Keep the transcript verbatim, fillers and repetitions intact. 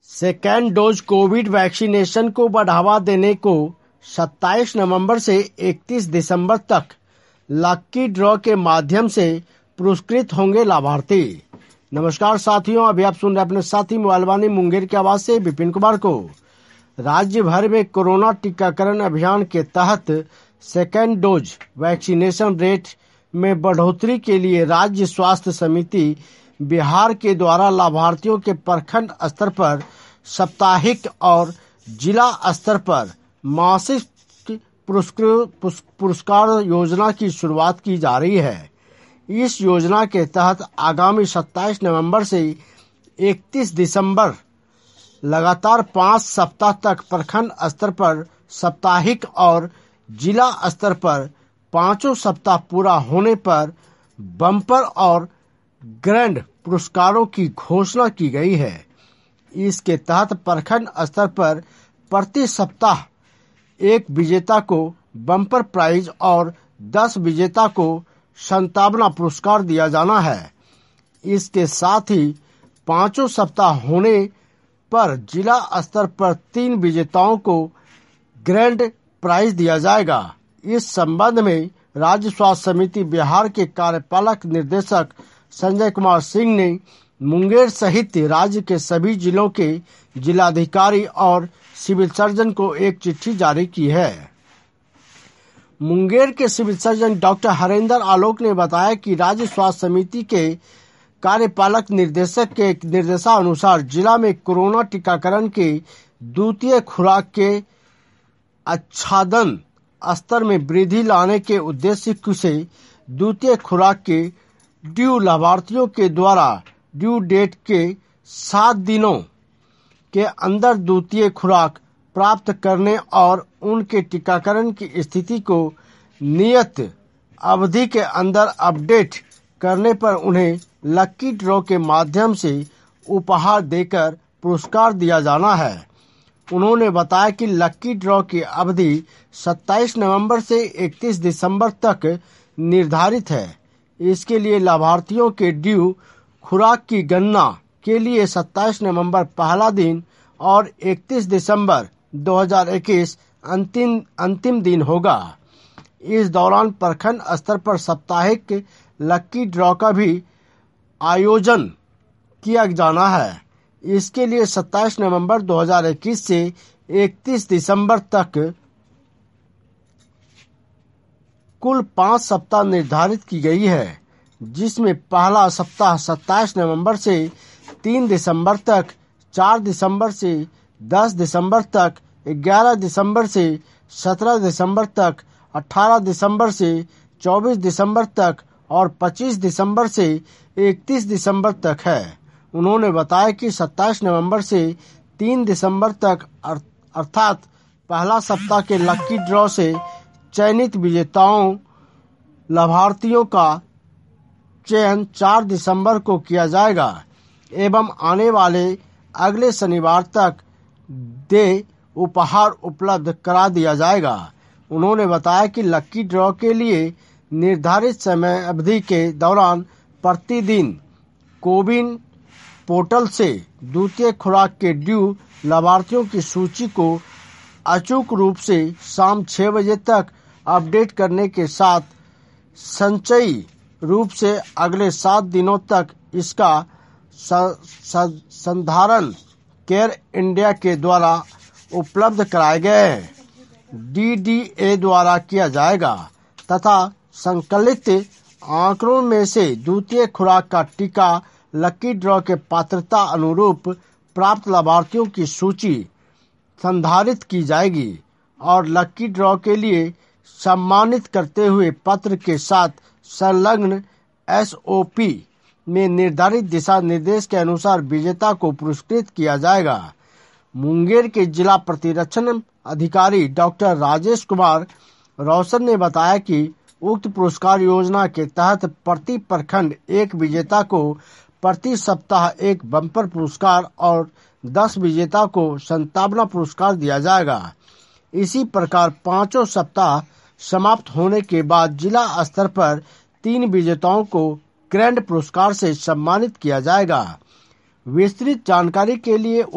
Second dose Covid vaccination को बढ़ावा देने को सत्ताईस नवंबर से इकतीस दिसंबर तक लकी ड्रॉ के माध्यम से पुरस्कृत होंगे लाभार्थी। नमस्कार साथियों, अभी आप सुन रहे अपने साथी मोबाइल वाणी मुंगेर की आवाज से विपिन कुमार को। राज्य भर में कोरोना टीकाकरण अभियान के तहत सेकेंड डोज वैक्सीनेशन रेट में बढ़ोतरी के लिए राज्य स्वास्थ्य समिति बिहार के द्वारा लाभार्थियों के प्रखंड स्तर पर साप्ताहिक और जिला स्तर पर मासिक पुरस्कार योजना की शुरुआत की जा रही है। इस योजना के तहत आगामी सत्ताईस नवंबर से इकतीस दिसंबर लगातार पाँच सप्ताह तक प्रखंड स्तर पर साप्ताहिक और जिला स्तर पर पांचों सप्ताह पूरा होने पर बम्पर और ग्रैंड पुरस्कारों की घोषणा की गई है। इसके तहत प्रखंड स्तर पर प्रति सप्ताह एक विजेता को बम्पर प्राइज और दस विजेता को संतावना पुरस्कार दिया जाना है। इसके साथ ही पांचों सप्ताह होने पर जिला स्तर पर तीन विजेताओं को ग्रैंड प्राइज दिया जाएगा। इस संबंध में राज्य स्वास्थ्य समिति बिहार के कार्यपालक निर्देशक संजय कुमार सिंह ने मुंगेर सहित राज्य के सभी जिलों के जिलाधिकारी और सिविल सर्जन को एक चिट्ठी जारी की है। मुंगेर के civil surgeon doctor Harendra Alok ने बताया कि राज्य स्वास्थ्य समिति के कार्यपालक निर्देशक के निर्देशानुसार जिला में कोरोना टीकाकरण के द्वितीय खुराक के आच्छादन स्तर में वृद्धि लाने के उद्देश्य से द्वितीय खुराक के ड्यू लाभार्थियों के द्वारा ड्यू डेट के सात दिनों के अंदर द्वितीय खुराक प्राप्त करने और उनके टीकाकरण की स्थिति को नियत अवधि के अंदर अपडेट करने पर उन्हें लकी ड्रॉ के माध्यम से उपहार देकर पुरस्कार दिया जाना है। उन्होंने बताया कि लकी ड्रॉ की अवधि सत्ताईस नवंबर से इकतीस दिसंबर तक निर्धारित है। इसके लिए लाभार्थियों के ड्यू खुराक की गणना के लिए सत्ताईस नवंबर पहला दिन और इकतीस दिसंबर दो हज़ार इक्कीस अंतिम अंतिम दिन होगा। इस दौरान प्रखंड स्तर पर साप्ताहिक लकी ड्रॉ का भी आयोजन किया जाना है। इसके लिए सत्ताईस नवंबर दो हज़ार इक्कीस से इकतीस दिसंबर तक कुल पाँच सप्ताह निर्धारित की गई है, जिसमें पहला सप्ताह सत्ताईस नवंबर से तीन दिसंबर तक, चार दिसंबर से दस दिसंबर तक, ग्यारह दिसंबर से सत्रह दिसंबर तक, अठारह दिसंबर से चौबीस दिसंबर तक और पच्चीस दिसंबर से इकतीस दिसंबर तक है। उन्होंने बताया कि सत्ताईस नवंबर से तीन दिसंबर तक अर्थात पहला सप्ताह के लकी ड्रॉ से चयनित विजेताओं लाभार्थियों का चयन चार दिसंबर को किया जाएगा एवं आने वाले अगले शनिवार तक दे उपहार उपलब्ध करा दिया जाएगा। उन्होंने बताया कि लकी ड्रॉ के लिए निर्धारित समय अवधि के दौरान प्रतिदिन कोविन पोर्टल से द्वितीय खुराक के ड्यू लाभार्थियों की सूची को अचूक रूप से शाम छह बजे तक अपडेट करने के साथ संचयी रूप से अगले सात दिनों तक इसका संधारण केयर इंडिया के द्वारा उपलब्ध कराए गए डी डी ए द्वारा किया जाएगा तथा संकलित आंकड़ों में से द्वितीय खुराक का टीका लकी ड्रॉ के पात्रता अनुरूप प्राप्त लाभार्थियों की सूची संधारित की जाएगी और लकी ड्रॉ के लिए सम्मानित करते हुए पत्र के साथ संलग्न एस ओ पी में निर्धारित दिशा निर्देश के अनुसार विजेता को पुरस्कृत किया जाएगा। मुंगेर के जिला प्रतिरक्षण अधिकारी डॉक्टर राजेश कुमार रोशन ने बताया कि उक्त पुरस्कार योजना के तहत प्रति प्रखंड एक विजेता को प्रति सप्ताह एक बम्पर पुरस्कार और दस विजेता को संतावना पुरस्कार दिया जाएगा। इसी प्रकार पांचों सप्ताह समाप्त होने के बाद जिला स्तर पर तीन विजेताओं को ग्रैंड पुरस्कार से सम्मानित किया जाएगा। विस्तृत जानकारी के लिए